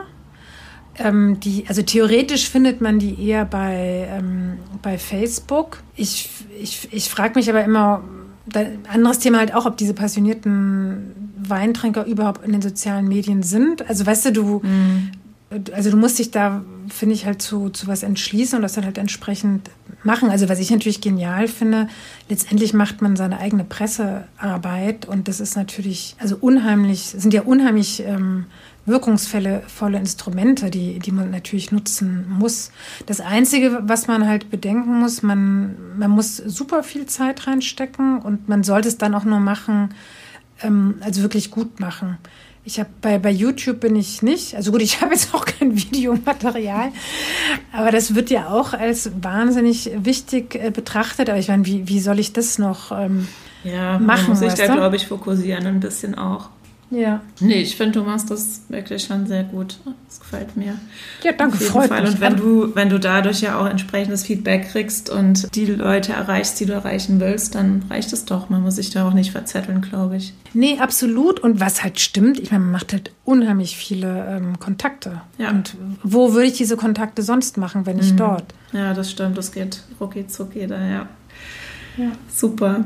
Speaker 1: Ähm, die, also theoretisch findet man die eher bei, ähm, bei Facebook. Ich, ich, ich frage mich aber immer, da, anderes Thema halt auch, ob diese passionierten Weintrinker überhaupt in den sozialen Medien sind. Also weißt du, du, mhm. also du musst dich da, finde ich, halt zu, zu was entschließen und das dann halt entsprechend machen. Also was ich natürlich genial finde, letztendlich macht man seine eigene Pressearbeit und das ist natürlich, also unheimlich, sind ja unheimlich ähm, wirkungsvolle volle Instrumente, die, die man natürlich nutzen muss. Das Einzige, was man halt bedenken muss, man, man muss super viel Zeit reinstecken und man sollte es dann auch nur machen, ähm, also wirklich gut machen. Ich habe bei, bei YouTube bin ich nicht, also gut, ich habe jetzt auch kein Videomaterial, aber das wird ja auch als wahnsinnig wichtig äh, betrachtet. Aber ich meine, wie, wie soll ich das noch ähm,
Speaker 2: ja,
Speaker 1: machen?
Speaker 2: Man muss sich
Speaker 1: weißt
Speaker 2: da,
Speaker 1: du?
Speaker 2: glaube ich, fokussieren ein bisschen auch.
Speaker 1: Ja.
Speaker 2: Nee, ich finde, du machst das wirklich schon sehr gut. Das gefällt mir.
Speaker 1: Ja, danke,
Speaker 2: Auf jeden
Speaker 1: freut
Speaker 2: Fall.
Speaker 1: mich.
Speaker 2: Und wenn du, wenn du dadurch ja auch entsprechendes Feedback kriegst und die Leute erreichst, die du erreichen willst, dann reicht es doch. Man muss sich da auch nicht verzetteln, glaube ich.
Speaker 1: Nee, absolut. Und was halt stimmt, ich meine, man macht halt unheimlich viele ähm, Kontakte.
Speaker 2: Ja.
Speaker 1: Und wo würde ich diese Kontakte sonst machen, wenn nicht
Speaker 2: mhm.
Speaker 1: dort?
Speaker 2: Ja, das stimmt. Das geht rucki zucki da, ja.
Speaker 1: Ja.
Speaker 2: Super.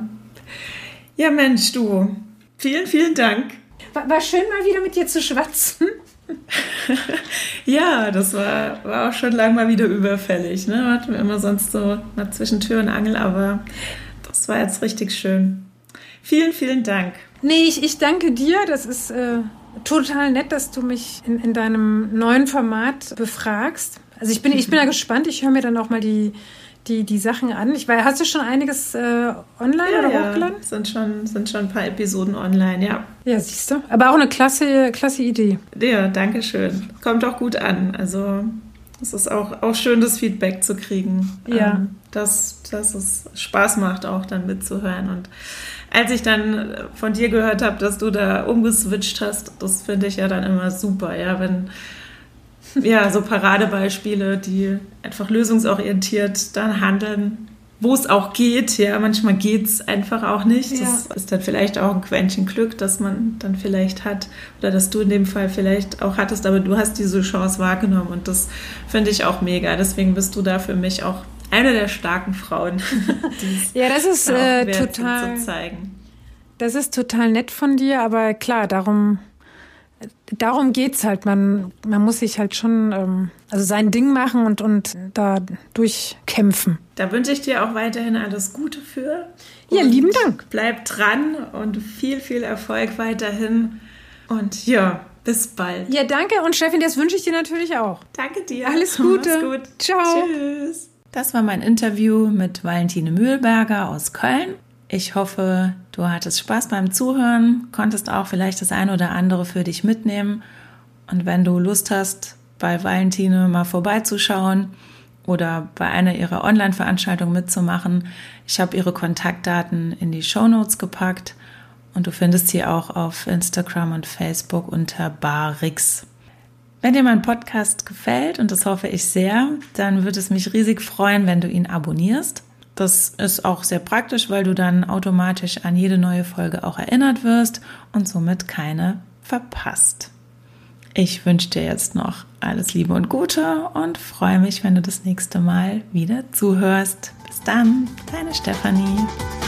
Speaker 2: Ja, Mensch, du. Vielen, vielen Dank.
Speaker 1: War, war schön, mal wieder mit dir zu schwatzen.
Speaker 2: Ja, das war, war auch schon lange mal wieder überfällig. Ne? Hatten wir immer sonst so mal zwischen Tür und Angel, aber das war jetzt richtig schön. Vielen, vielen Dank.
Speaker 1: Nee, ich, ich danke dir. Das ist äh, total nett, dass du mich in, in deinem neuen Format befragst. Also ich bin, ich bin da gespannt. Ich höre mir dann auch mal die, die, die Sachen an. Ich weiß, hast du schon einiges äh, online
Speaker 2: ja,
Speaker 1: oder
Speaker 2: ja,
Speaker 1: hochgeladen?
Speaker 2: Sind schon, sind schon ein paar Episoden online, ja.
Speaker 1: Ja, siehst du. Aber auch eine klasse, klasse Idee.
Speaker 2: Ja, danke schön. Kommt auch gut an. Also es ist auch, auch schön, das Feedback zu kriegen.
Speaker 1: Ja.
Speaker 2: Ähm, dass, dass es Spaß macht, auch dann mitzuhören. Und als ich dann von dir gehört habe, dass du da umgeswitcht hast, das finde ich ja dann immer super, ja, wenn ja, so Paradebeispiele, die einfach lösungsorientiert dann handeln, wo es auch geht. Ja, manchmal geht es einfach auch nicht. Ja. Das ist dann vielleicht auch ein Quäntchen Glück, das man dann vielleicht hat oder dass du in dem Fall vielleicht auch hattest, aber du hast diese Chance wahrgenommen und das finde ich auch mega. Deswegen bist du da für mich auch eine der starken Frauen, die
Speaker 1: ja, das ist äh, total
Speaker 2: zu zeigen.
Speaker 1: Das ist total nett von dir, aber klar, darum Darum geht's halt. Man, man muss sich halt schon ähm, also sein Ding machen und, und da durchkämpfen.
Speaker 2: Da wünsche ich dir auch weiterhin alles Gute für.
Speaker 1: Ja, lieben Dank.
Speaker 2: Bleib dran und viel, viel Erfolg weiterhin. Und ja, bis bald.
Speaker 1: Ja, danke. Und Steffi, das wünsche ich dir natürlich auch.
Speaker 2: Danke dir.
Speaker 1: Alles Gute.
Speaker 2: Mach's gut.
Speaker 1: Ciao.
Speaker 2: Tschüss. Das war mein Interview mit Valentine Mühlberger aus Köln. Ich hoffe, du hattest Spaß beim Zuhören, konntest auch vielleicht das eine oder andere für dich mitnehmen. Und wenn du Lust hast, bei Valentine mal vorbeizuschauen oder bei einer ihrer Online-Veranstaltungen mitzumachen, ich habe ihre Kontaktdaten in die Shownotes gepackt Und du findest sie auch auf Instagram und Facebook unter Barrix. Wenn dir mein Podcast gefällt, und das hoffe ich sehr, dann würde es mich riesig freuen, wenn du ihn abonnierst. Das ist auch sehr praktisch, weil du dann automatisch an jede neue Folge auch erinnert wirst und somit keine verpasst. Ich wünsche dir jetzt noch alles Liebe und Gute und freue mich, wenn du das nächste Mal wieder zuhörst. Bis dann, deine Stefanie.